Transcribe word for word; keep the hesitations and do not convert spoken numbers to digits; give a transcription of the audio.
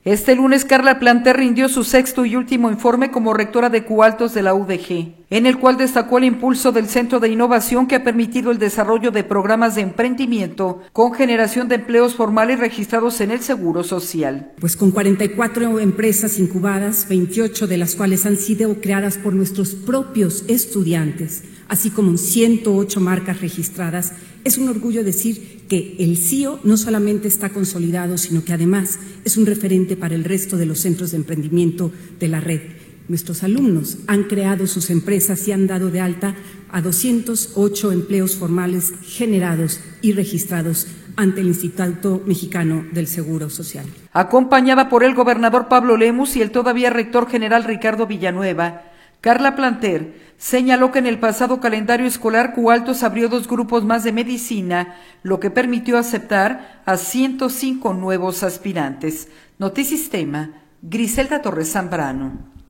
Este lunes, Carla Planter rindió su sexto y último informe como rectora de Cualtos de la U D G, en el cual destacó el impulso del Centro de Innovación que ha permitido el desarrollo de programas de emprendimiento con generación de empleos formales registrados en el Seguro Social. Pues con cuarenta y cuatro empresas incubadas, veintiocho de las cuales han sido creadas por nuestros propios estudiantes, así como ciento ocho marcas registradas, es un orgullo decir que el C I O no solamente está consolidado, sino que además es un referente para el resto de los centros de emprendimiento de la red. Nuestros alumnos han creado sus empresas y han dado de alta a doscientos ocho empleos formales generados y registrados ante el Instituto Mexicano del Seguro Social. Acompañada por el gobernador Pablo Lemus y el todavía rector general Ricardo Villanueva, Carla Planter señaló que en el pasado calendario escolar Cualtos abrió dos grupos más de medicina, lo que permitió aceptar a ciento cinco nuevos aspirantes. Notisistema, Griselda Torres Zambrano.